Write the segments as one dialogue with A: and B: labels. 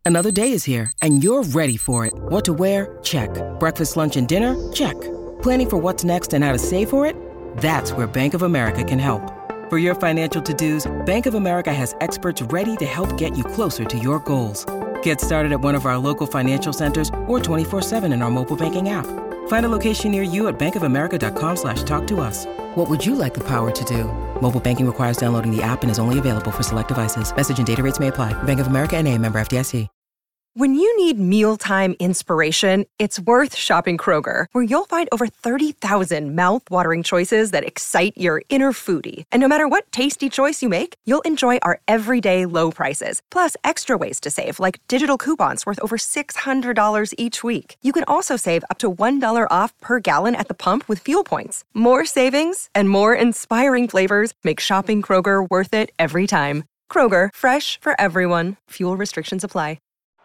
A: Another day is here, and you're ready for it. What to wear? Check. Breakfast, lunch, and dinner? Check. Planning for what's next and how to save for it? That's where Bank of America can help. For your financial to-dos, Bank of America has experts ready to help get you closer to your goals. Get started at one of our local financial centers or 24/7 in our mobile banking app. Find a location near you at bankofamerica.com/talktous. What would you like the power to do? Mobile banking requires downloading the app and is only available for select devices. Message and data rates may apply. Bank of America N.A., member FDIC.
B: When you need mealtime inspiration, it's worth shopping Kroger, where you'll find over 30,000 mouth-watering choices that excite your inner foodie. And no matter what tasty choice you make, you'll enjoy our everyday low prices, plus extra ways to save, like digital coupons worth over $600 each week. You can also save up to $1 off per gallon at the pump with fuel points. More savings and more inspiring flavors make shopping Kroger worth it every time. Kroger, fresh for everyone. Fuel restrictions apply.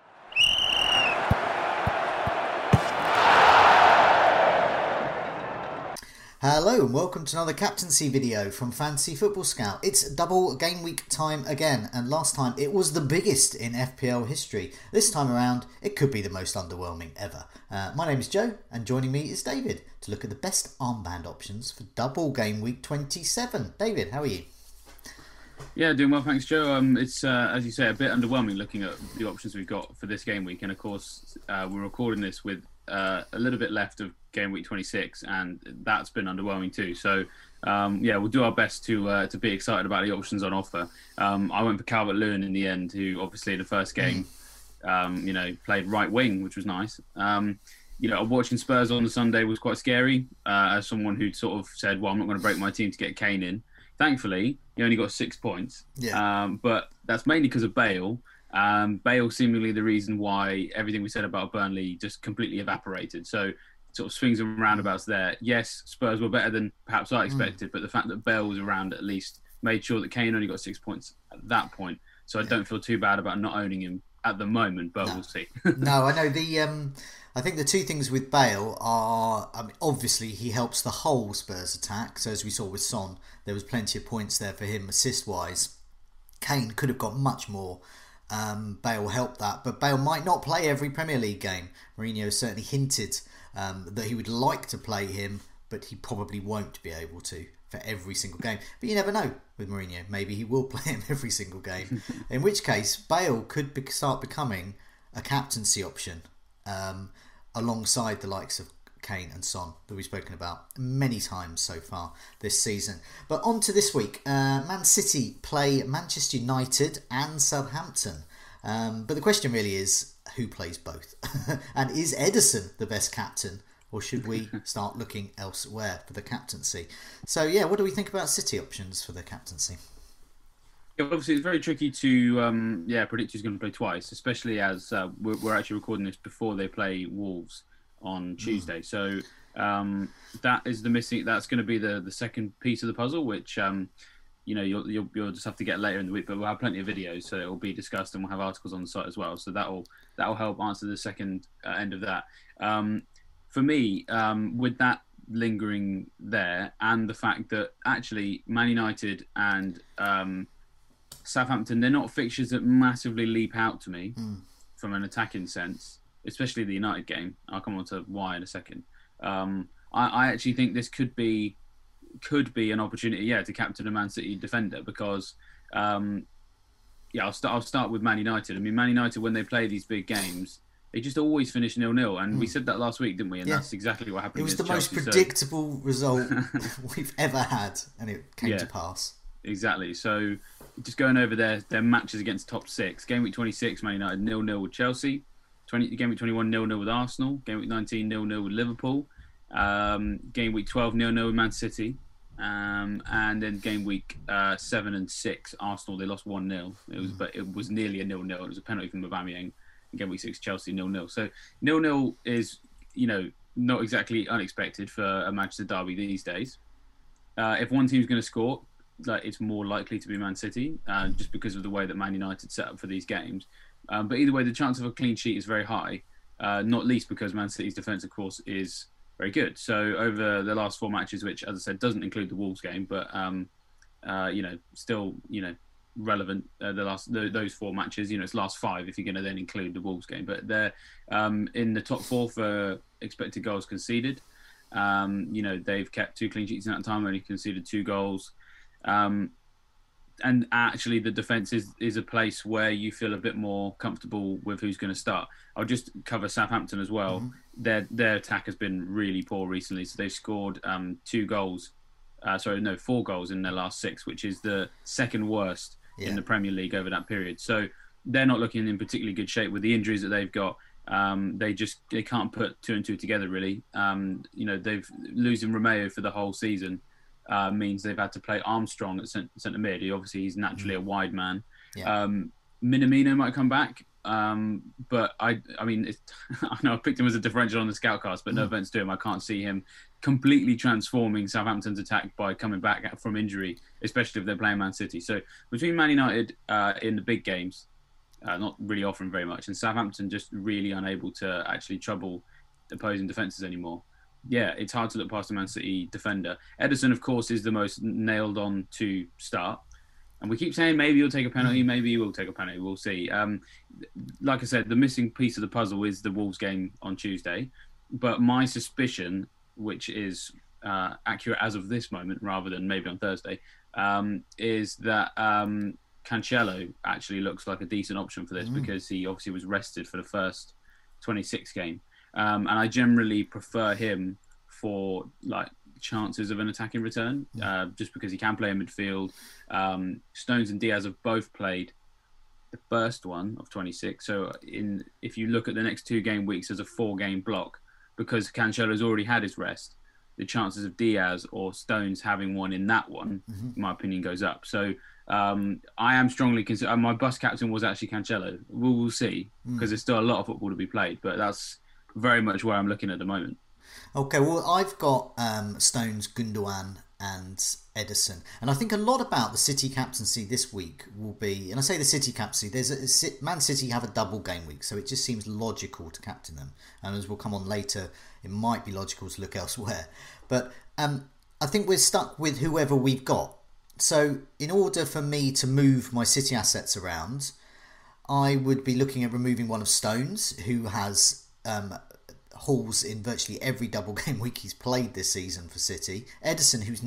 C: Hello and welcome to another captaincy video from Fantasy Football Scout. It's double game week time again, and last time it was the biggest in FPL history. This time around it could be the most underwhelming ever. My name is Joe and joining me is David to look at the best armband options for double game week 27. David, how are you?
D: Yeah, doing well, thanks, Joe. It's, as you say, a bit underwhelming looking at the options we've got for this game week. And, of course, we're recording this with a little bit left of game week 26, and that's been underwhelming too. So, yeah, we'll do our best to be excited about the options on offer. I went for Calvert-Lewin in the end, who obviously in the first game, played right wing, which was nice. Watching Spurs on the Sunday was quite scary. As someone who sort of said, well, I'm not going to break my team to get Kane in. Thankfully, he only got 6 points, but that's mainly because of Bale. Bale seemingly the reason why everything we said about Burnley just completely evaporated. So sort of swings and roundabouts there. Yes, Spurs were better than perhaps I expected, but the fact that Bale was around at least made sure that Kane only got 6 points at that point. So I don't feel too bad about not owning him at the moment, but we'll see.
C: No, I know I think the two things with Bale are, obviously he helps the whole Spurs attack. So as we saw with Son, there was plenty of points there for him assist-wise. Kane could have got much more. Bale helped that, but Bale might not play every Premier League game. Mourinho certainly hinted that he would like to play him, but he probably won't be able to for every single game. But you never know with Mourinho. Maybe he will play him every single game. In which case, Bale could start becoming a captaincy option alongside the likes of Kane and Son that we've spoken about many times so far this season. But on to this week. Man City play Manchester United and Southampton. But the question really is, who plays both? And is Ederson the best captain? Or should we start looking elsewhere for the captaincy? So, yeah, what do we think about City options for the captaincy?
D: Yeah, obviously, it's very tricky to predict who's going to play twice, especially as we're actually recording this before they play Wolves on Tuesday. So that is that's going to be the second piece of the puzzle, which you'll just have to get later in the week. But we'll have plenty of videos, so it will be discussed, and we'll have articles on the site as well. So that'll help answer the second end of that. For me, with that lingering there, and the fact that actually Man United and Southampton, they're not fixtures that massively leap out to me from an attacking sense, especially the United game. I'll come on to why in a second. I actually think this could be an opportunity, to captain a Man City defender, because I'll start with Man United. I mean, Man United, when they play these big games, they just always finish 0-0, and we said that last week, didn't we? And that's exactly what happened.
C: It was the
D: Chelsea,
C: most predictable result we've ever had, and it came to pass.
D: Exactly. So just going over their matches against top six. Game week 26, Man United 0-0 with Chelsea. Game week 21, 0-0 with Arsenal. Game week 19, 0-0 with Liverpool. Game week 12, 0-0 with Man City. And then game week 7 and 6, Arsenal, they lost 1-0. But it was nearly a 0-0. It was a penalty from Aubameyang. Game week 6, Chelsea 0-0. So 0-0 is, not exactly unexpected for a Manchester derby these days. If one team's going to score, it's more likely to be Man City, just because of the way that Man United set up for these games. But either way, the chance of a clean sheet is very high, not least because Man City's defence, of course, is very good. So over the last 4 matches, which, as I said, doesn't include the Wolves game, but, still, relevant. Those 4 matches, it's last 5 if you're going to then include the Wolves game. But they're in the top 4 for expected goals conceded. They've kept 2 clean sheets in that time, only conceded 2 goals. And actually, the defence is a place where you feel a bit more comfortable with who's going to start. I'll just cover Southampton as well. Mm-hmm. Their attack has been really poor recently. So they've scored 4 goals in their last 6, which is the second worst in the Premier League over that period. So they're not looking in particularly good shape with the injuries that they've got. They can't put 2 and 2 together really. They've losing Romeo for the whole season means they've had to play Armstrong at centre mid. He's naturally a wide man. Minamino might come back, but I know I picked him as a differential on the Scoutcast, but no offense to him, I can't see him completely transforming Southampton's attack by coming back from injury, especially if they're playing Man City. So between Man United in the big games, not really offering very much, and Southampton just really unable to actually trouble opposing defences anymore. Yeah, it's hard to look past the Man City defender. Ederson, of course, is the most nailed on to start. And we keep saying maybe he'll take a penalty, maybe he will take a penalty. We'll see. Like I said, the missing piece of the puzzle is the Wolves game on Tuesday. But my suspicion, which is accurate as of this moment rather than maybe on Thursday, is that Cancelo actually looks like a decent option for this because he obviously was rested for the first 26 game. And I generally prefer him for chances of an attacking return, just because he can play in midfield. Stones and Diaz have both played the first one of 26. So if you look at the next 2 game weeks as a 4-game block, because Cancelo's already had his rest, the chances of Diaz or Stones having one in that one, in my opinion, goes up. So I am strongly considering. My bus captain was actually Cancelo. We'll see, because there's still a lot of football to be played, but that's very much where I'm looking at the moment.
C: Okay, well, I've got Stones, Gundogan and Ederson. And I think a lot about the City captaincy this week will be, and I say the City captaincy, Man City have a double game week, so it just seems logical to captain them. And as we'll come on later, it might be logical to look elsewhere. But I think we're stuck with whoever we've got. So in order for me to move my City assets around, I would be looking at removing one of Stones, who has hauls in virtually every double game week he's played this season for City. Ederson, who's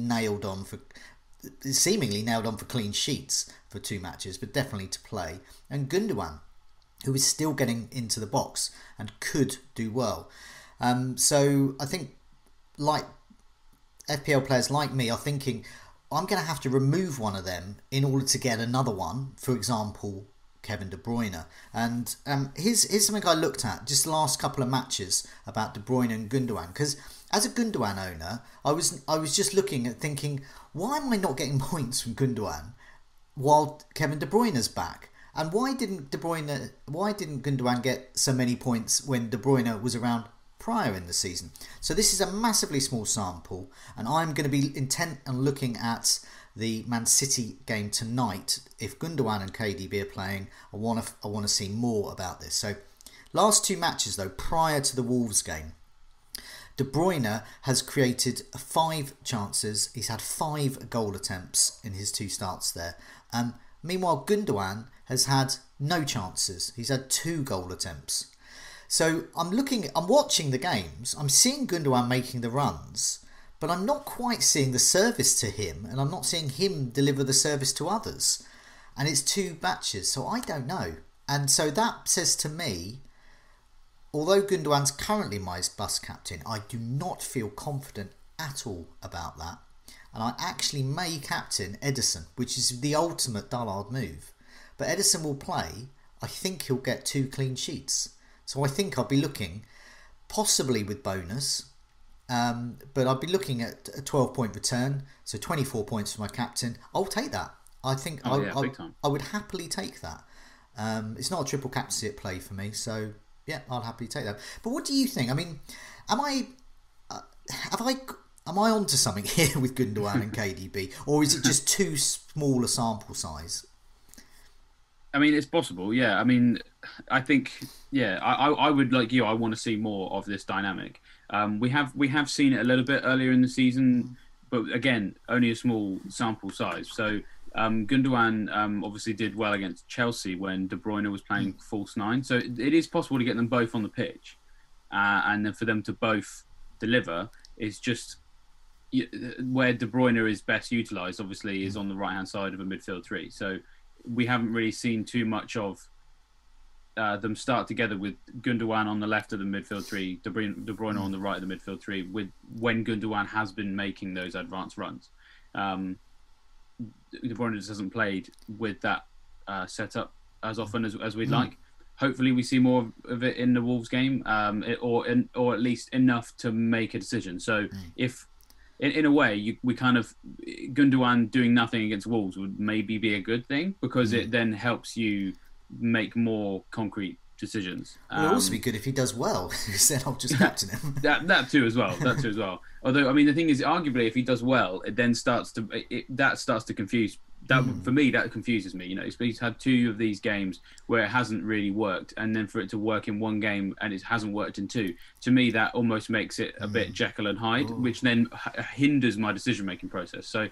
C: seemingly nailed on for clean sheets for 2 matches, but definitely to play. And Gundogan, who is still getting into the box and could do well. So I think like FPL players like me are thinking, I'm going to have to remove one of them in order to get another one. For example, Kevin De Bruyne. And here's something I looked at just the last couple of matches about De Bruyne and Gundogan, because as a Gundogan owner, I was just looking at thinking, why am I not getting points from Gundogan while Kevin De Bruyne's back? And why didn't Gundogan get so many points when De Bruyne was around prior in the season? So this is a massively small sample, and I'm going to be intent on looking at the Man City game tonight. If Gundogan and KDB are playing, I want to see more about this. So last 2 matches though, prior to the Wolves game, De Bruyne has created 5 chances. He's had 5 goal attempts in his 2 starts there. Meanwhile, Gundogan has had no chances. He's had 2 goal attempts. So I'm watching the games. I'm seeing Gundogan making the runs, but I'm not quite seeing the service to him, and I'm not seeing him deliver the service to others. And it's 2 matches, so I don't know. And so that says to me, although Gundogan's currently my bus captain, I do not feel confident at all about that. And I actually may captain Ederson, which is the ultimate Dullard move. But Ederson will play. I think he'll get 2 clean sheets. So I think I'll be looking, possibly with bonus, but I'll be looking at a 12-point return, so 24 points for my captain. I'll take that. I think I would happily take that. It's not a triple captaincy at play for me, so yeah, I'll happily take that. But what do you think? I mean, am I onto something here with Gundogan and KDB, or is it just too small a sample size?
D: I mean, it's possible, yeah. I mean, I think, yeah, I would, like you, I want to see more of this dynamic. We have seen it a little bit earlier in the season, but again, only a small sample size. So Gundogan obviously did well against Chelsea when De Bruyne was playing false nine. So it is possible to get them both on the pitch, and then for them to both deliver. It's just where De Bruyne is best utilised, obviously, is on the right-hand side of a midfield three. So we haven't really seen too much of them start together with Gundogan on the left of the midfield three, De Bruyne on the right of the midfield three, when Gundogan has been making those advanced runs. De Bruyne just hasn't played with that setup as often as we'd like. Hopefully we see more of it in the Wolves game, or at least enough to make a decision. So if, in a way, we kind of, Gundogan doing nothing against Wolves would maybe be a good thing, because it then helps you make more concrete decisions.
C: Well, it'll also be good if he does well, because then I'll just captain him.
D: that too as well. Although, I mean, the thing is, arguably, if he does well, it then starts to confuse. For me, that confuses me. He's had 2 of these games where it hasn't really worked, and then for it to work in 1 game and it hasn't worked in 2. To me, that almost makes it a bit Jekyll and Hyde, which then hinders my decision-making process. So,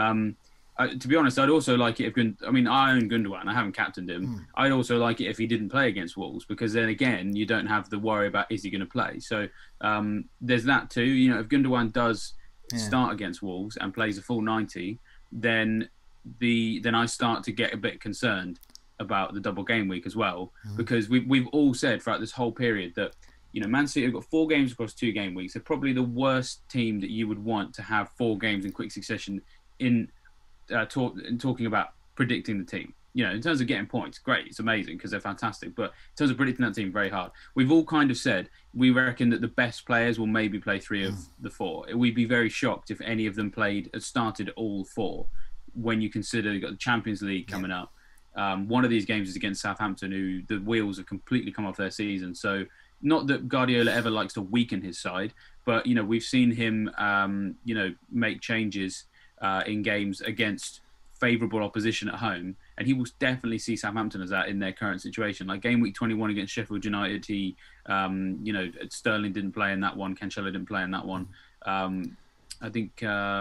D: to be honest, I'd also like it if I own Gundogan. I haven't captained him. I'd also like it if he didn't play against Wolves, because then again, you don't have the worry about is he going to play. So there's that too. If Gundogan does start against Wolves and plays a full 90, then I start to get a bit concerned about the double game week as well, because we've all said throughout this whole period that Man City have got 4 games across 2 game weeks. They're probably the worst team that you would want to have 4 games in quick succession in talking about predicting the team. In terms of getting points, great, it's amazing because they're fantastic. But in terms of predicting that team, very hard. We've all kind of said we reckon that the best players will maybe play 3 of the 4. We'd be very shocked if any of them started all 4. When you consider you've got the Champions League coming up, one of these games is against Southampton, who the wheels have completely come off their season. So not that Guardiola ever likes to weaken his side, but we've seen him make changes in games against favourable opposition at home, and he will definitely see Southampton as that in their current situation. Like game week 21 against Sheffield United, he Sterling didn't play in that one, Cancelo didn't play in that one. I think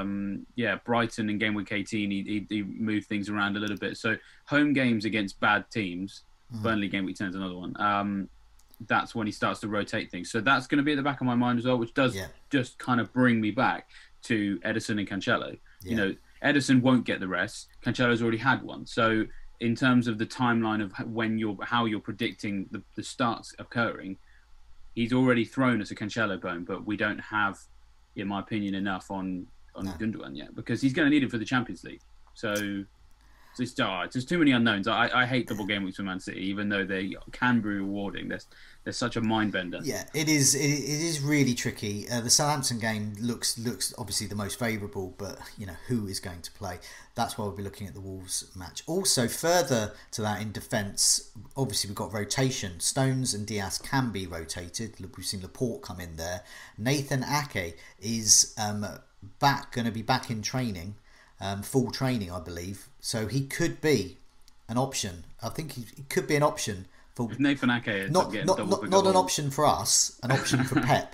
D: Brighton in game week 18 he moved things around a little bit. So home games against bad teams, Burnley game week 10 is another one. That's when he starts to rotate things. So that's going to be at the back of my mind as well, which does just kind of bring me back to Ederson and Cancelo. Ederson won't get the rest. Cancelo's already had one. So in terms of the timeline of how you're predicting the starts occurring, he's already thrown us a Cancelo bone, but we don't have, in my opinion, enough on Gundogan yet, because he's going to need it for the Champions League. So there's too many unknowns. I hate double game weeks for Man City, even though they can be rewarding. There's such a mind bender.
C: Yeah, it is. It is really tricky. The Southampton game looks obviously the most favourable, but who is going to play? That's why we'll be looking at the Wolves match. Also, further to that in defence, obviously we've got rotation. Stones and Diaz can be rotated. We've seen Laporte come in there. Nathan Ake is going to be back in training. Full training, I believe. So he could be an option. I think he could be an option for...
D: If Nathan Ake is
C: not an option for us, an option for Pep.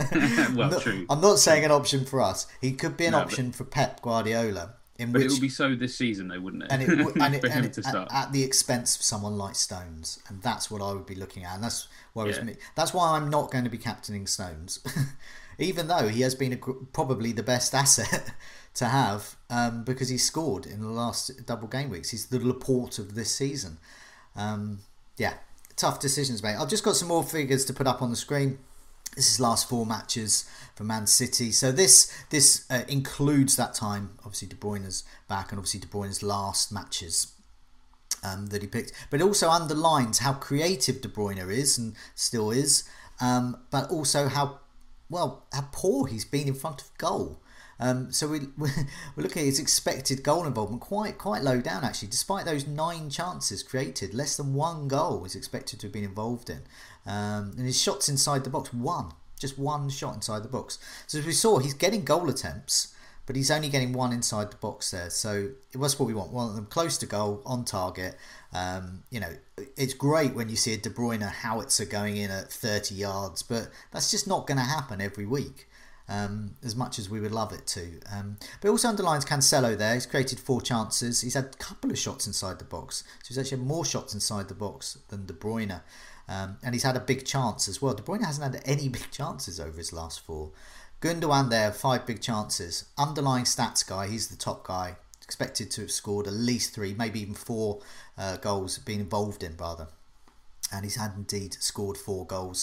D: True.
C: I'm not saying an option for us. He could be an option for Pep Guardiola.
D: It would be so this season, though, wouldn't it?
C: And
D: for him to start.
C: At the expense of someone like Stones. And that's what I would be looking at. And that's worries me. That's why I'm not going to be captaining Stones. Even though he has been probably the best asset to have, because he scored in the last double game weeks. He's the Laporte of this season. Tough decisions, mate. I've just got some more figures to put up on the screen. This is last 4 matches for Man City. So this includes that time. Obviously, De Bruyne's back, and obviously De Bruyne's last matches that he picked. But it also underlines how creative De Bruyne is and still is, but also how poor he's been in front of goal. So we're looking at his expected goal involvement quite low down, actually. Despite those 9 chances created, less than 1 goal is expected to have been involved in. And his shots inside the box, just one shot inside the box. So as we saw, he's getting goal attempts, but he's only getting 1 inside the box there. So that's what we want. We want them close to goal, on target. It's great when you see a De Bruyne howitzer going in at 30 yards, but that's just not going to happen every week. as much as we would love it to. But it also underlines Cancelo there. He's created 4 chances. He's had a couple of shots inside the box. So he's actually had more shots inside the box than De Bruyne. And he's had a big chance as well. De Bruyne hasn't had any big chances over his last 4. Gundogan there, 5 big chances. Underlying stats guy, he's the top guy. Expected to have scored at least 3, maybe even 4 goals, been involved in rather. And he's had indeed scored 4 goals.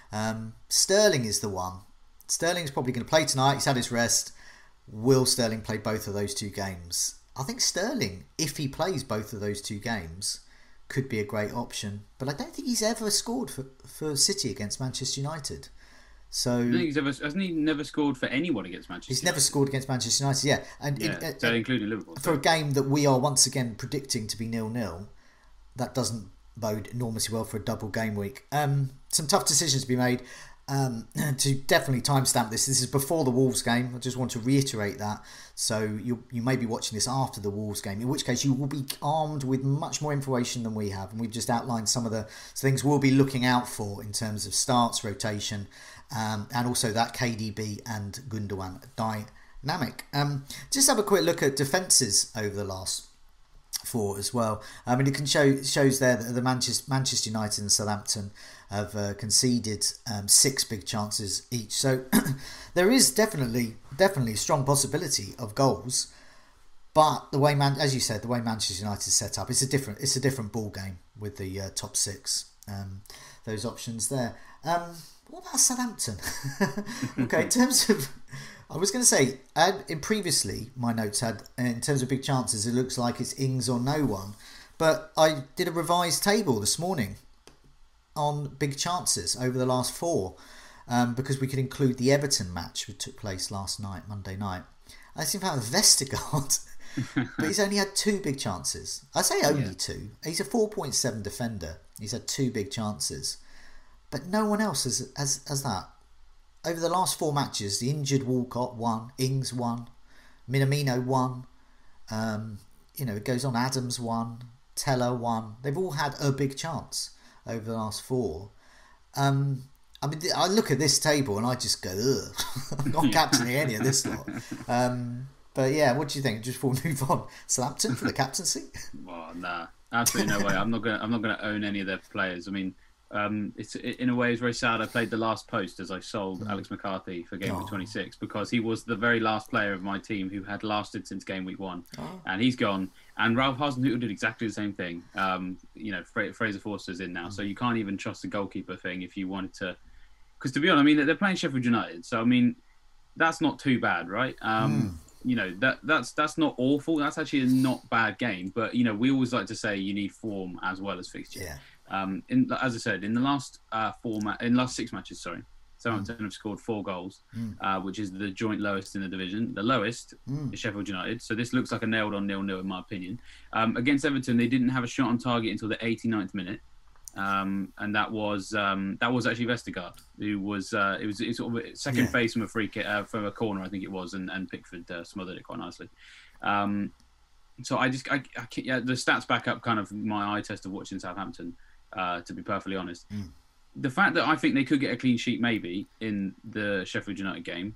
C: Sterling is the one. Sterling's probably going to play tonight. He's had his rest. Will Sterling play both of those 2 games? I think Sterling, if he plays both of those 2 games, could be a great option. But I don't think he's ever scored for City against Manchester United. So
D: hasn't he never scored for anyone against Manchester
C: He's
D: United?
C: Never scored against Manchester United, yeah. And
D: so including Liverpool.
C: For a game that we are once again predicting to be 0-0, that doesn't bode enormously well for a double game week. Some tough decisions to be made. To definitely timestamp this is before the Wolves game. I just want to reiterate that. So you may be watching this after the Wolves game, in which case you will be armed with much more information than we have, and we've just outlined some of the things we'll be looking out for in terms of starts, rotation, and also that KDB and Gundogan dynamic. Just have a quick look at defences over the last 4 as well. I mean, it can shows there that the Manchester United and Southampton have conceded 6 big chances each. So there is definitely a strong possibility of goals. But the way as you said, the way Manchester United is set up, it's a different ball game with the top 6. Those options there. What about Southampton? Okay, in terms of, I was going to say, in previously my notes had, in terms of big chances, it looks like it's Ings or no one. But I did a revised table this morning on big chances over the last 4, because we could include the Everton match which took place last night, Monday night. I seem to have Vestergaard, but he's only had 2 big chances. I say only 2. He's a 4.7 defender. He's had 2 big chances, but no one else has that. Over the last 4 matches, the injured Walcott won, Ings won, Minamino won. It goes on. Adams won, Teller won. They've all had a big chance over the last 4. I mean, I look at this table and I just go, ugh. I'm not captaining any of this lot. But yeah, what do you think? Just before we move on, Southampton for the captaincy?
D: Well, nah, absolutely no way. I'm not gonna own any of their players. I mean, it's in a way it's very sad. I played the last post as I sold Alex McCarthy for game week 26 because he was the very last player of my team who had lasted since game week 1, and he's gone. And Ralph Hasenhüttl did exactly the same thing. Fraser Forster's in now, so you can't even trust the goalkeeper thing if you wanted to. Because to be honest, I mean they're playing Sheffield United, so I mean that's not too bad, right? That's not awful. That's actually a not bad game. But we always like to say you need form as well as fixture. Yeah. As I said, in the last 6 matches, Southampton have scored 4 goals, which is the joint lowest in the division. The lowest is Sheffield United. So this looks like a nailed-on 0-0 in my opinion. Against Everton, they didn't have a shot on target until the 89th minute, and that was actually Vestergaard, who was it was sort of a second phase from a free kick from a corner, I think it was, and Pickford smothered it quite nicely. So the stats back up kind of my eye test of watching Southampton. To be perfectly honest, the fact that I think they could get a clean sheet maybe in the Sheffield United game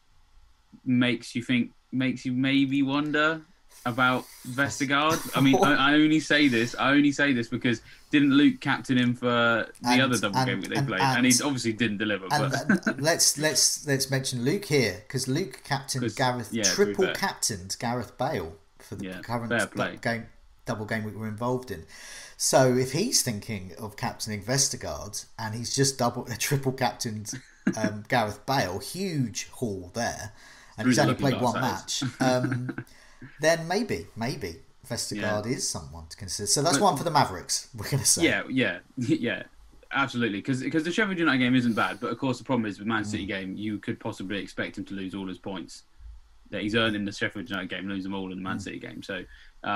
D: makes you maybe wonder about Vestergaard. I mean, I only say this because didn't Luke captain him for the other double game that they played, and he obviously didn't deliver. But
C: let's mention Luke here because Luke captained Gareth, captained Gareth Bale for the current double game we were involved in. So if he's thinking of captaining Vestergaard and he's just triple captained Gareth Bale, huge haul there, and he's only played 1 match, then maybe Vestergaard is someone to consider. So that's one for the Mavericks, we're going to say.
D: Yeah, absolutely. Because the Sheffield United game isn't bad, but of course the problem is with Man City game, you could possibly expect him to lose all his points that he's earned in the Sheffield United game, lose them all in the Man City game. So,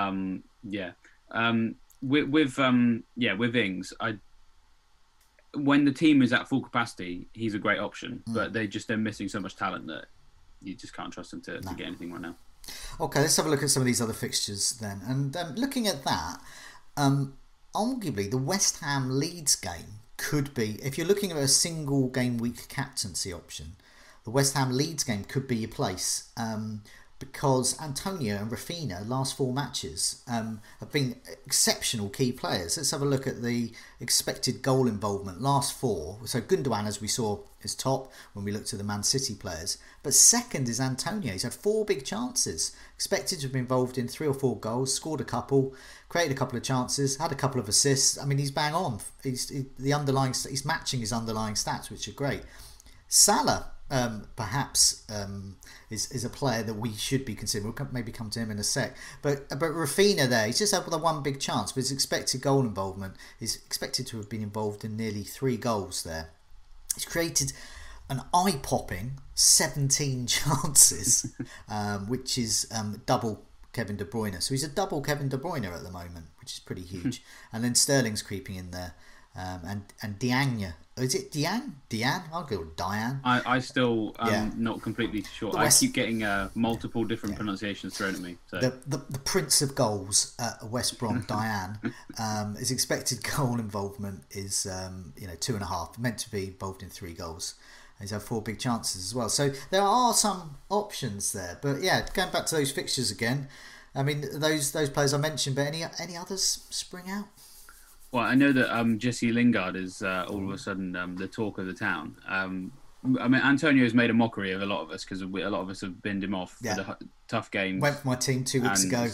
D: with Ings, when the team is at full capacity, he's a great option. But they're missing so much talent that you just can't trust them to get anything right now.
C: Okay, let's have a look at some of these other fixtures then. And looking at that, arguably the West Ham Leeds game could be, if you're looking at a single game week captaincy option, the West Ham Leeds game could be your place. Because Antonio and Rafinha, last 4 matches, have been exceptional key players. Let's have a look at the expected goal involvement. Last 4. So Gundogan, as we saw, is top when we looked at the Man City players. But second is Antonio. He's had 4 big chances. Expected to have been involved in 3 or 4 goals. Scored a couple. Created a couple of chances. Had a couple of assists. I mean, he's bang on. He's matching his underlying stats, which are great. Salah, perhaps, is a player that we should be considering. We'll maybe come to him in a sec. But Rafinha there, he's just had the 1 big chance, but his expected goal involvement is expected to have been involved in nearly 3 goals there. He's created an eye-popping 17 chances, which is double Kevin De Bruyne. So he's a double Kevin De Bruyne at the moment, which is pretty huge. And then Sterling's creeping in there. And Diagne. Is it Diane? I'll go with Diane.
D: I still not completely sure. I keep getting multiple different pronunciations thrown at me. So.
C: The Prince of Goals at West Brom, Diane, his expected goal involvement is 2.5. Meant to be involved in 3 goals. He's had 4 big chances as well. So there are some options there. But yeah, going back to those fixtures again. I mean, those players I mentioned, but any others spring out?
D: Well, I know that Jesse Lingard is all of a sudden the talk of the town. I mean, Antonio has made a mockery of a lot of us because a lot of us have binned him off for the tough games.
C: Went for my team 2 weeks ago.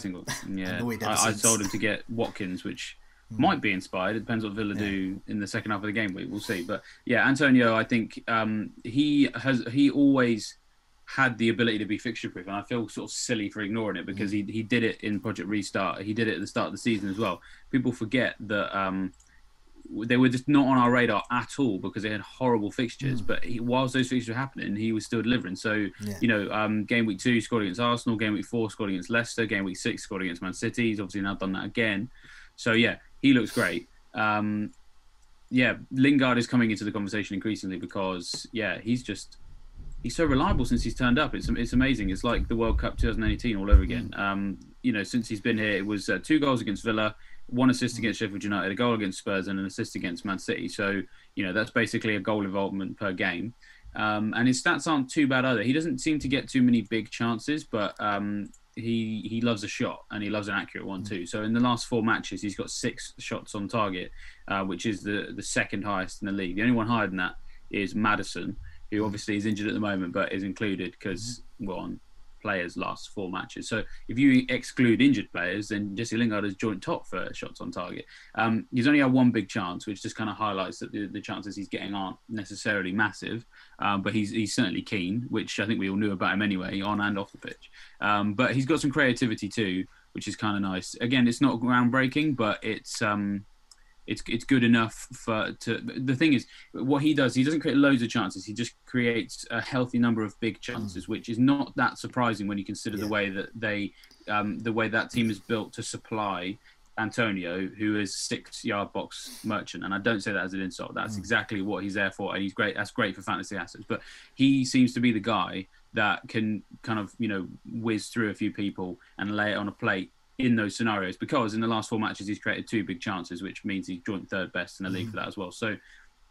D: I told him to get Watkins, which might be inspired. It depends what Villa do in the second half of the game. We'll see. But yeah, Antonio, I think he always had the ability to be fixture proof, and I feel sort of silly for ignoring it because he did it in Project Restart. He did it at the start of the season as well. People forget that they were just not on our radar at all because they had horrible fixtures. But whilst those fixtures were happening, he was still delivering. So game week 2 scored against Arsenal, game week 4 scored against Leicester, game week 6 scored against Man City. He's obviously now done that again. So yeah, he looks great. Lingard is coming into the conversation increasingly because he's so reliable since he's turned up. It's amazing. It's like the World Cup 2018 all over again. Since he's been here, it was 2 goals against Villa, 1 assist against Sheffield United, a goal against Spurs, and an assist against Man City. So, that's basically a goal involvement per game. And his stats aren't too bad either. He doesn't seem to get too many big chances, but he loves a shot, and he loves an accurate one too. So in the last 4 matches, he's got 6 shots on target, which is the second highest in the league. The only one higher than that is Maddison, who obviously is injured at the moment, but is included because on players' last 4 matches. So if you exclude injured players, then Jesse Lingard is joint top for shots on target. He's only had 1 big chance, which just kind of highlights that the chances he's getting aren't necessarily massive, but he's certainly keen, which I think we all knew about him anyway, on and off the pitch. But he's got some creativity too, which is kind of nice. Again, it's not groundbreaking, but it's good enough the thing is, what he does, he doesn't create loads of chances. He just creates a healthy number of big chances, which is not that surprising when you consider the way that the way that team is built to supply Antonio, who is 6-yard box merchant. And I don't say that as an insult. That's exactly what he's there for. And he's great. That's great for fantasy assets. But he seems to be the guy that can kind of, whiz through a few people and lay it on a plate in those scenarios, because in the last 4 matches he's created 2 big chances, which means he's joint 3rd best in the league for that as well. So,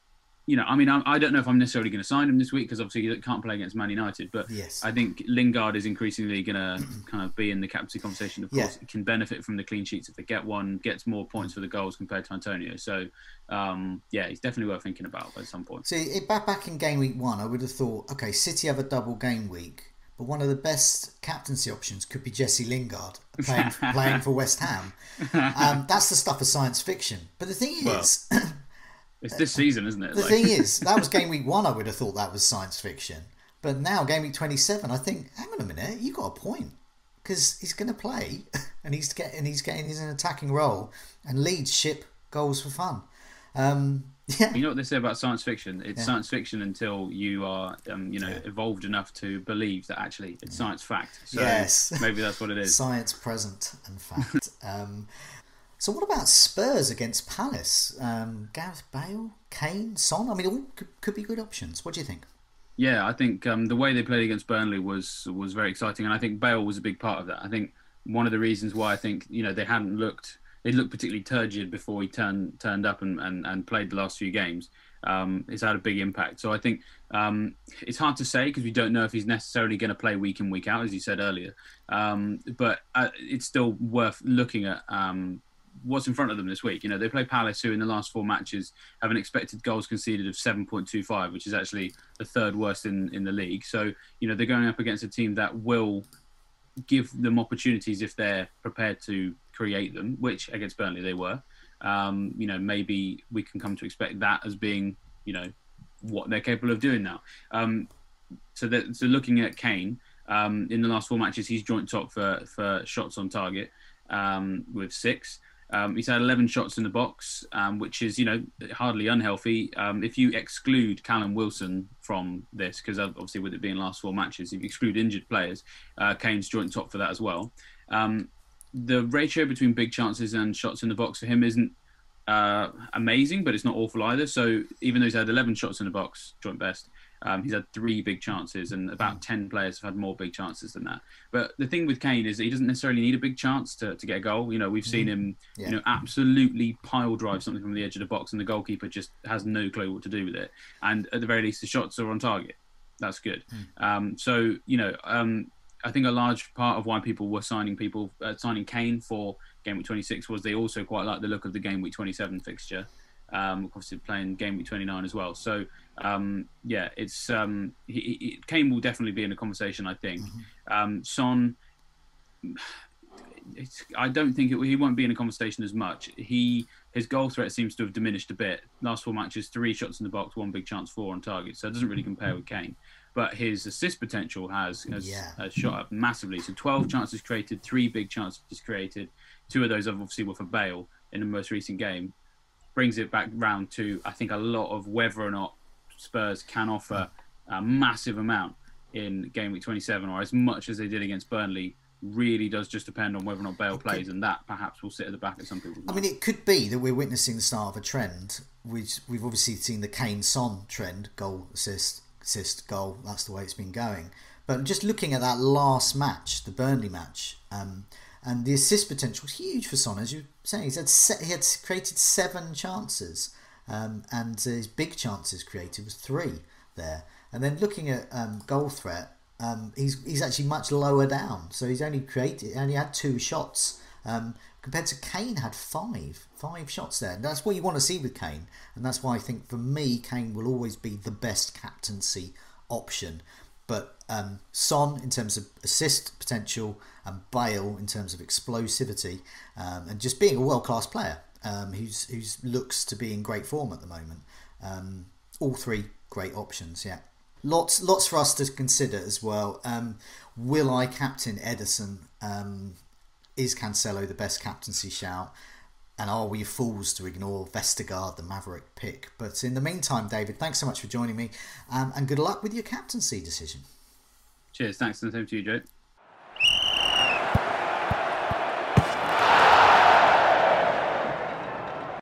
D: I don't know if I'm necessarily going to sign him this week because obviously he can't play against Man United, but I think Lingard is increasingly going to kind of be in the captaincy conversation. Of course, he can benefit from the clean sheets if they get one, gets more points for the goals compared to Antonio. So, he's definitely worth thinking about at some point.
C: See, back in game week 1, I would have thought, okay, City have a double game week, but one of the best captaincy options could be Jesse Lingard playing for West Ham. That's the stuff of science fiction. But the thing is...
D: it's this season, isn't it?
C: The thing is, that was game week 1, I would have thought that was science fiction. But now, game week 27, I think, hang on a minute, you got a point. Because he's going to play, and he's in an attacking role, and Leeds ship goals for fun.
D: You know what they say about science fiction? It's science fiction until you are, evolved enough to believe that actually it's science fact. So maybe that's what it is.
C: Science present and fact. So what about Spurs against Palace? Gareth Bale, Kane, Son? I mean, all could be good options. What do you think?
D: Yeah, I think the way they played against Burnley was very exciting, and I think Bale was a big part of that. I think one of the reasons why I think they looked particularly turgid before he turned up and played the last few games it's had a big impact. So I think it's hard to say because we don't know if he's necessarily going to play week in, week out, as you said earlier. But it's still worth looking at what's in front of them this week. They play Palace, who in the last 4 matches have an expected goals conceded of 7.25, which is actually the 3rd worst in the league. So, they're going up against a team that will give them opportunities if they're prepared to create them, which against Burnley they were. Maybe we can come to expect that as being, what they're capable of doing now. So looking at Kane, in the last 4 matches, he's joint top for shots on target with 6. He's had 11 shots in the box, which is, hardly unhealthy. If you exclude Callum Wilson from this, because obviously with it being last 4 matches, if you exclude injured players, Kane's joint top for that as well. The ratio between big chances and shots in the box for him isn't amazing, but it's not awful either. So even though he's had 11 shots in the box, joint best, he's had 3 big chances, and about 10 players have had more big chances than that. But the thing with Kane is that he doesn't necessarily need a big chance to get a goal. We've seen him, absolutely pile drive something from the edge of the box, and the goalkeeper just has no clue what to do with it. And at the very least, the shots are on target. That's good. I think a large part of why people were signing Kane for Game Week 26 was they also quite like the look of the Game Week 27 fixture. Obviously playing Game Week 29 as well. So it's Kane will definitely be in the conversation, I think. Son, I don't think he won't be in a conversation as much. His goal threat seems to have diminished a bit. Last 4 matches, 3 shots in the box, 1 big chance, 4 on target. So it doesn't really compare with Kane. But his assist potential has shot up massively. So 12 chances created, 3 big chances created. 2 of those obviously were for Bale in the most recent game. Brings it back round to, I think, a lot of whether or not Spurs can offer a massive amount in Game Week 27, or as much as they did against Burnley, really does just depend on whether or not Bale plays, and that perhaps will sit at the back of some people's minds.
C: I mean, it could be that we're witnessing the start of a trend, which we've obviously seen the Kane-Son trend, goal, assist, goal, that's the way it's been going. But just looking at that last match, the Burnley match, and the assist potential is huge for Son, as you're saying. He had created 7 chances, and his big chances created was 3 there. And then looking at goal threat, he's actually much lower down. So he's only had 2 shots, compared to Kane had 5 shots there. And that's what you want to see with Kane, and that's why I think for me Kane will always be the best captaincy option. But Son in terms of assist potential, and Bale in terms of explosivity, and just being a world-class player who's looks to be in great form at the moment. All 3 great options, yeah. Lots for us to consider as well. Will I captain Ederson? Is Cancelo the best captaincy shout? And are we fools to ignore Vestergaard, the Maverick pick? But in the meantime, David, thanks so much for joining me, and good luck with your captaincy decision.
D: Cheers, thanks, and the same to you, Joe.